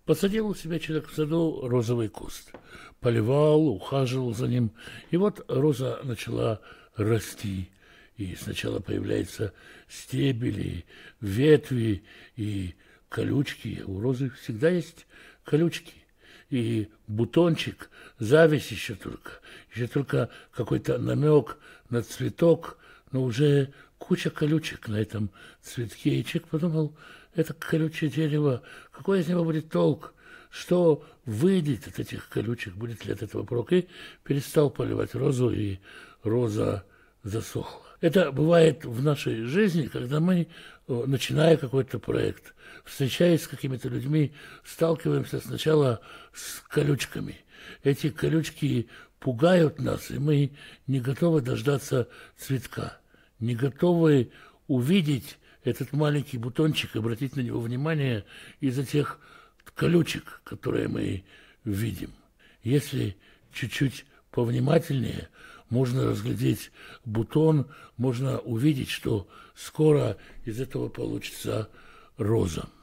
Посадил у себя человек в саду розовый куст, поливал, ухаживал за ним, и вот роза начала расти. И сначала появляются стебели, ветви и колючки. У розы всегда есть колючки. И бутончик, зависть еще только какой-то намек на цветок, но уже куча колючек на этом цветке. И человек подумал, это колючее дерево, какой из него будет толк? Что выйдет от этих колючек, будет ли от этого прок? И перестал поливать розу, и роза засохла. Это бывает в нашей жизни, когда мы, начиная какой-то проект, встречаясь с какими-то людьми, сталкиваемся сначала с колючками. Эти колючки пугают нас, и мы не готовы дождаться цветка, не готовы увидеть этот маленький бутончик, обратить на него внимание из-за тех колючек, которые мы видим. Если чуть-чуть повнимательнее, можно разглядеть бутон, можно увидеть, что скоро из этого получится роза.